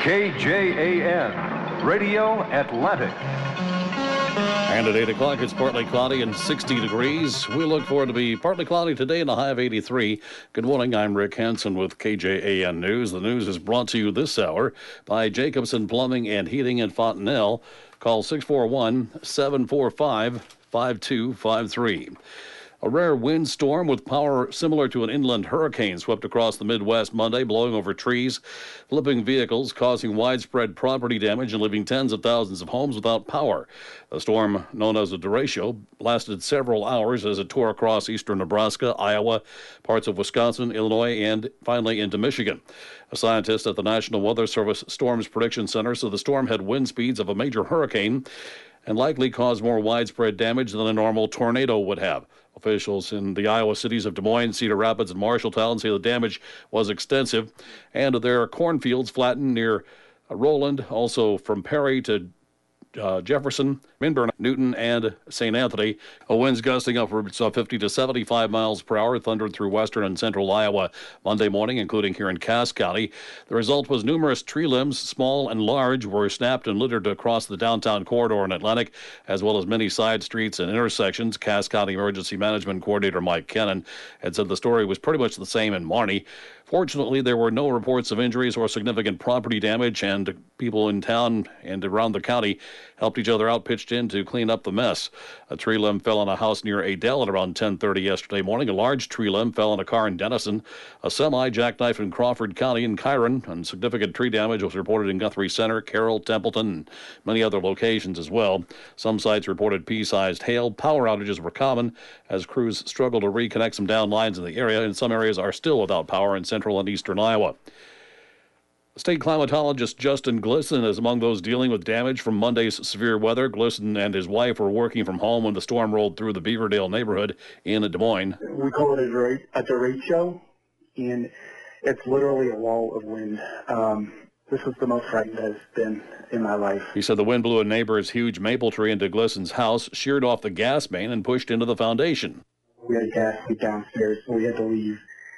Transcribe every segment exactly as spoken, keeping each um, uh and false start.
K J A N, Radio Atlantic. And at eight o'clock, it's partly cloudy and sixty degrees. We look for it to be partly cloudy today and a high of eighty-three. Good morning. I'm Rick Hansen with K J A N News. The news is brought to you this hour by Jacobson Plumbing and Heating in Fontenelle. Call six four one, seven four five, five two five three. A rare windstorm with power similar to an inland hurricane swept across the Midwest Monday, blowing over trees, flipping vehicles, causing widespread property damage, and leaving tens of thousands of homes without power. The storm, known as a derecho, lasted several hours as it tore across eastern Nebraska, Iowa, parts of Wisconsin, Illinois, and finally into Michigan. A scientist at the National Weather Service Storms Prediction Center said the storm had wind speeds of a major hurricane and likely caused more widespread damage than a normal tornado would have. Officials in the Iowa cities of Des Moines, Cedar Rapids, and Marshalltown say the damage was extensive, and there are cornfields flattened near Roland, also from Perry to Uh, Jefferson, Minburn, Newton, and Saint Anthony. A winds gusting upwards of fifty to seventy-five miles per hour thundered through western and central Iowa Monday morning, including here in Cass County. The result was numerous tree limbs, small and large, were snapped and littered across the downtown corridor in Atlantic, as well as many side streets and intersections. Cass County Emergency Management Coordinator Mike Kennan had said the story was pretty much the same in Marnie. Fortunately, there were no reports of injuries or significant property damage, and people in town and around the county helped each other out, pitched in to clean up the mess. A tree limb fell on a house near Adel at around ten thirty yesterday morning. A large tree limb fell on a car in Denison. A semi jackknifed in Crawford County in Chiron, and significant tree damage was reported in Guthrie Center, Carroll, Templeton, and many other locations as well. Some sites reported pea-sized hail. Power outages were common as crews struggled to reconnect some down lines in the area, and some areas are still without power in central and eastern Iowa. State climatologist Justin Glisson is among those dealing with damage from Monday's severe weather. Glisson and his wife were working from home when the storm rolled through the Beaverdale neighborhood in Des Moines. We call it a, dere- a derecho, and it's literally a wall of wind. Um, this was the most frightened I've been in my life. He said the wind blew a neighbor's huge maple tree into Glisson's house, sheared off the gas main, and pushed into the foundation. We had a gas leak downstairs, so we had to leave,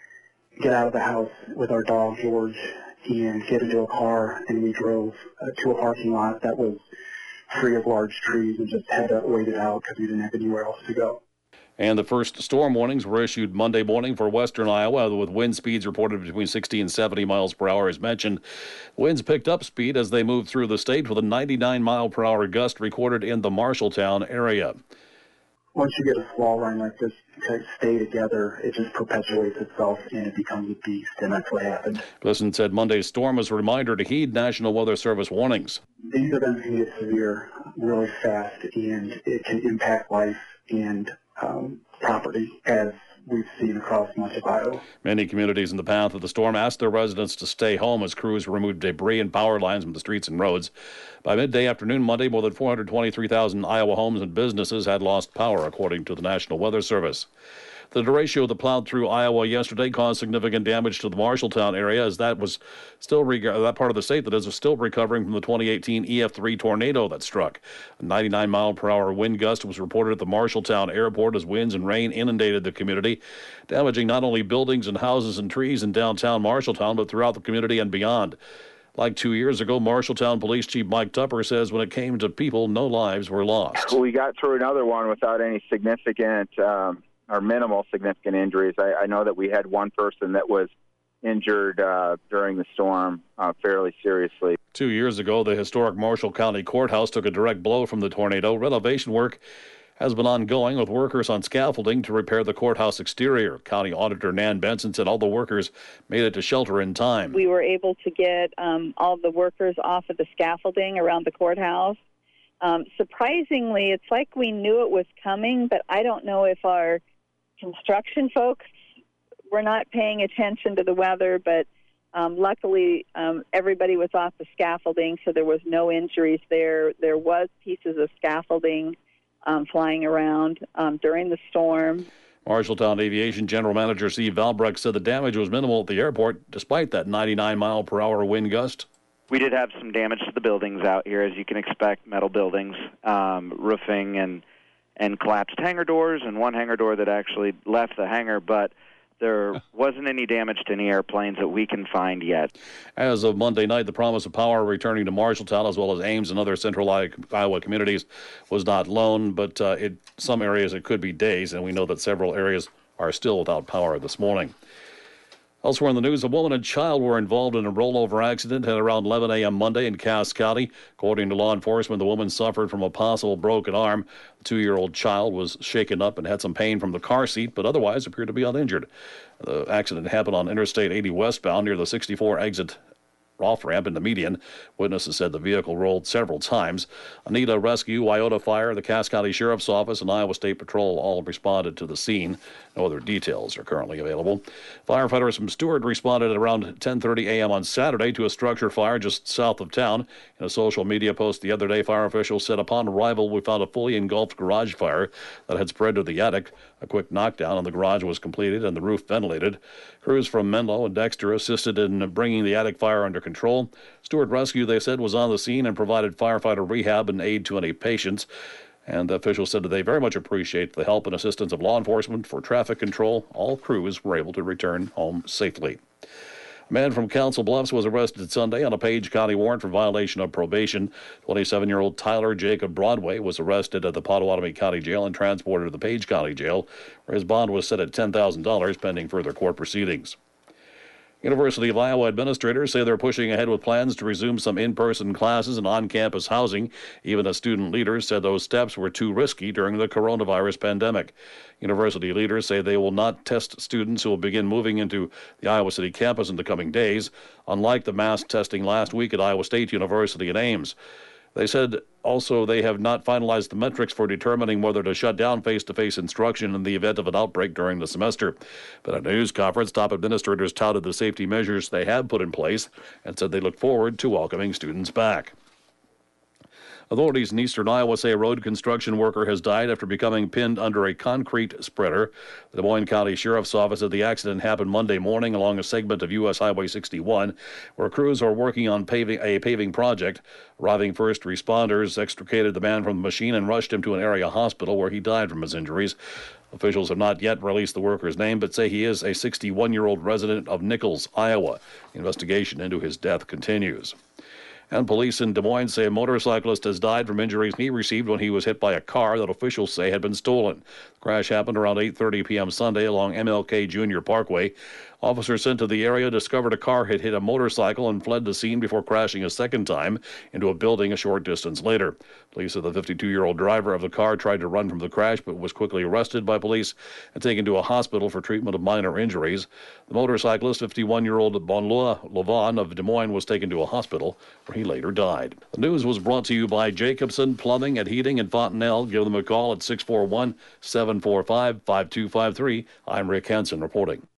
get out of the house with our dog, George, and get into a car, and we drove uh, to a parking lot that was free of large trees and just had to wait it out because we didn't have anywhere else to go. And the first storm warnings were issued Monday morning for western Iowa, with wind speeds reported between sixty and seventy miles per hour, as mentioned. Winds picked up speed as they moved through the state, with a ninety-nine mile per hour gust recorded in the Marshalltown area. Once you get a squall line like this to stay together, it just perpetuates itself and it becomes a beast, and that's what happened. Glisson said Monday's storm was a reminder to heed National Weather Service warnings. These events can get severe really fast, and it can impact life and um, property, as we've seen across much of Iowa. Many communities in the path of the storm asked their residents to stay home as crews removed debris and power lines from the streets and roads. By midday afternoon Monday, more than four hundred twenty-three thousand Iowa homes and businesses had lost power, according to the National Weather Service. The derecho that plowed through Iowa yesterday caused significant damage to the Marshalltown area, as that was still re- that part of the state that is still recovering from the twenty eighteen E F three tornado that struck. A ninety-nine mile per hour wind gust was reported at the Marshalltown airport as winds and rain inundated the community, damaging not only buildings and houses and trees in downtown Marshalltown, but throughout the community and beyond. Like two years ago, Marshalltown Police Chief Mike Tupper says when it came to people, no lives were lost. We got through another one without any significant um, or minimal significant injuries. I, I know that we had one person that was injured uh, during the storm uh, fairly seriously. Two years ago, the historic Marshall County Courthouse took a direct blow from the tornado. Renovation work has been ongoing, with workers on scaffolding to repair the courthouse exterior. County Auditor Nan Benson said all the workers made it to shelter in time. We were able to get um, all the workers off of the scaffolding around the courthouse. Um, surprisingly, it's like we knew it was coming, but I don't know if our construction folks were not paying attention to the weather, but um, luckily um, everybody was off the scaffolding, so there was no injuries there. There was pieces of scaffolding Um, flying around um, during the storm. Marshalltown Aviation General Manager Steve Valbrecht said the damage was minimal at the airport, despite that ninety-nine mile per hour wind gust. We did have some damage to the buildings out here, as you can expect, metal buildings, um, roofing, and and collapsed hangar doors, and one hangar door that actually left the hangar. But There wasn't any damage to any airplanes that we can find yet. As of Monday night, the promise of power returning to Marshalltown as well as Ames and other central Iowa communities was not known, but uh, in some areas it could be days, and we know that several areas are still without power this morning. Elsewhere in the news, a woman and child were involved in a rollover accident at around eleven a.m. Monday in Cass County. According to law enforcement, the woman suffered from a possible broken arm. The two-year-old child was shaken up and had some pain from the car seat, but otherwise appeared to be uninjured. The accident happened on Interstate eighty westbound near the sixty-four exit off-ramp in the median. Witnesses said the vehicle rolled several times. Anita Rescue, Wyoto Fire, the Cass County Sheriff's Office, and Iowa State Patrol all responded to the scene. No other details are currently available. Firefighters from Stewart responded at around ten thirty a.m. on Saturday to a structure fire just south of town. In a social media post the other day, fire officials said, upon arrival, we found a fully engulfed garage fire that had spread to the attic. A quick knockdown on the garage was completed and the roof ventilated. Crews from Menlo and Dexter assisted in bringing the attic fire under control. Stewart Rescue, they said, was on the scene and provided firefighter rehab and aid to any patients. And the officials said that they very much appreciate the help and assistance of law enforcement for traffic control. All crews were able to return home safely. A man from Council Bluffs was arrested Sunday on a Page County warrant for violation of probation. twenty-seven-year-old Tyler Jacob Broadway was arrested at the Pottawatomie County Jail and transported to the Page County Jail, where his bond was set at ten thousand dollars pending further court proceedings. University of Iowa administrators say they're pushing ahead with plans to resume some in-person classes and on-campus housing. Even as student leaders said those steps were too risky during the coronavirus pandemic. University leaders say they will not test students who will begin moving into the Iowa City campus in the coming days, unlike the mass testing last week at Iowa State University in Ames. They said also they have not finalized the metrics for determining whether to shut down face-to-face instruction in the event of an outbreak during the semester. But at a news conference, top administrators touted the safety measures they have put in place and said they look forward to welcoming students back. Authorities in eastern Iowa say a road construction worker has died after becoming pinned under a concrete spreader. The Des Moines County Sheriff's Office said the accident happened Monday morning along a segment of U S Highway sixty-one, where crews are working on paving a paving project. Arriving first responders extricated the man from the machine and rushed him to an area hospital where he died from his injuries. Officials have not yet released the worker's name, but say he is a sixty-one-year-old resident of Nichols, Iowa. The investigation into his death continues. And police in Des Moines say a motorcyclist has died from injuries he received when he was hit by a car that officials say had been stolen. The crash happened around eight thirty p.m. Sunday along M L K Junior Parkway. Officers sent to the area discovered a car had hit a motorcycle and fled the scene before crashing a second time into a building a short distance later. Police said the fifty-two-year-old driver of the car tried to run from the crash but was quickly arrested by police and taken to a hospital for treatment of minor injuries. The motorcyclist, fifty-one-year-old Bonlois Lavon of Des Moines, was taken to a hospital where he later died. The news was brought to you by Jacobson Plumbing and Heating in Fontenelle. Give them a call at six four one, seven four five, five two five three. I'm Rick Hansen reporting.